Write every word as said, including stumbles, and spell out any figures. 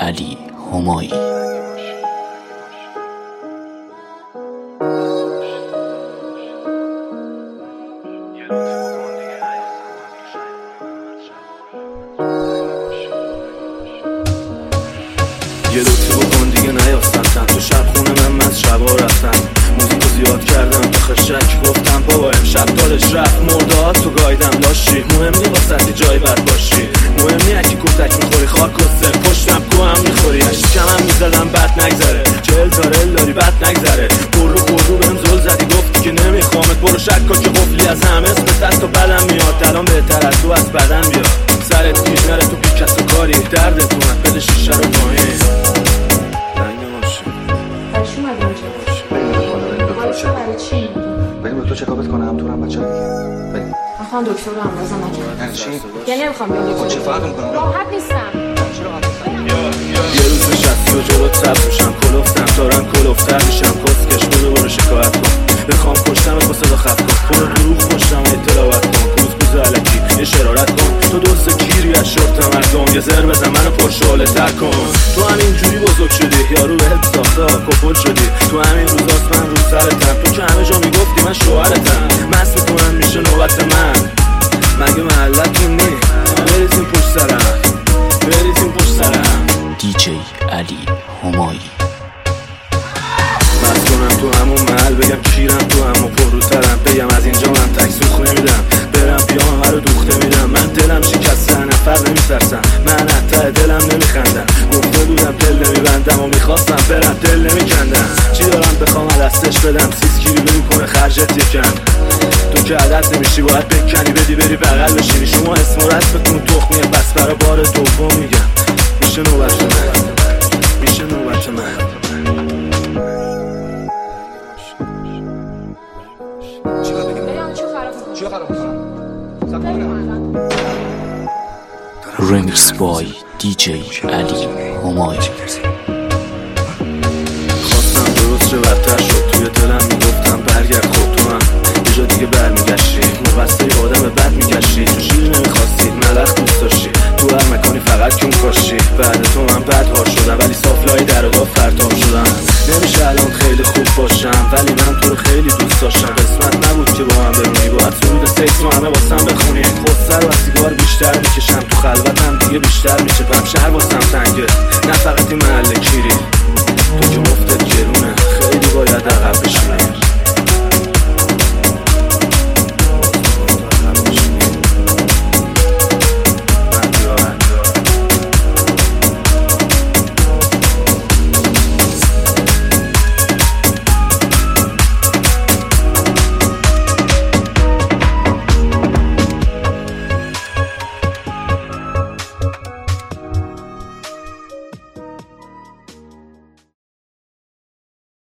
علی همایی. یه لطفی بکن دیگه نیاستم تو شب خونه من من شبا رفتم موزیکو زیاد کردم تو خشک گفتم بابا امشب دارش رفت مرداد تو گایدم لاشی مهم نی واسطی جای بد باشی مهم نی اکی کتک میخوری خاک کسه پشتم کو هم میخوری اشکم هم میزدم بد نگذره چهل تارل داری بد نگذره برو برو بهم زل زدی گفتی که نمیخوامت برو شکا که قفلی از همه اسمت از تو بدم میاد الان بهتر از تو از بدن بیاد سرت گیج نره تو بیکس و کاری دردت اومد بده شیشه رو پایین بریم دکتر چکاپت کنه هم تو هم بچه بریم میخوام دکتر رو اندازه نکنم. یعنی چی؟ یعنی نمیخوام بیام دکتر. چه فرق میکنم؟ راحت نیستم. یه روز نشستی و جلوت سبز میشم کلفتم دارم کلفتر میشم کسکش برو برو شکایت کن بخوام کشتمت با صدا خف کن برو دروغ پشتم اطلاعات کن روز بوز علکی یه شرارت کن تو دوست کیری از شرط مردم یه زر بزن منو پرشاله تر کن تو همینجوری بزرگ شدی یارو بهت ساخته کپل شدی تو همین روزاست من رو سرتم تو که همه جا میگفتی من شوهرتم مست میکنم میشه نوبت من مگه محلتون نی بریزیم پشت سرم بریزیم پشت سرم دیجی علی همایی. مست کنم تو همون محل بگم کیرم تو همون پروترم بگم از اینجا من تک سوخ نمیدم برم بیام هر رو دوخته میدم من دلم شکسته نفر نمیترسم من حتی دلم نمیخندم گفته بودم دل نمیبندم و میخواستم برم دل نمیکندم چی دارم بخوام دستش بدم سیز گیری بری کنه خرجت یکم تو که عدد نمیشی باید بکنی بدی بری بغل بشینی شما اسم و رسمتون تخمیه پس برای بار دوم میگم میشه نوبت من میشه نوبت من Remix by دیجی علی همایی. خواستم درست شه بدتر شد توی دلم میگفتم برگرد خود تو هم یه جا دیگه برمیگشتی مقصه آدم بد میگشتی تو شیر نمیخواستی ملخ دوست داشتی تو هر مکانی فقط کیون کاشتی بعد تو من بدهار شدم ولی صافلای در و دا فرتاب شدم نمیشه الان خیلی خوب باشم ولی من تو رو خیلی دوست داشتم قسمت نبود که با هم بمونی باید سرود سکس رو همه واسم بخونی خود سر و سیگار بیشتر میکشم تو خلوتم دیگه بیشتر میشه پم شهر واسم تنگه نه فقط این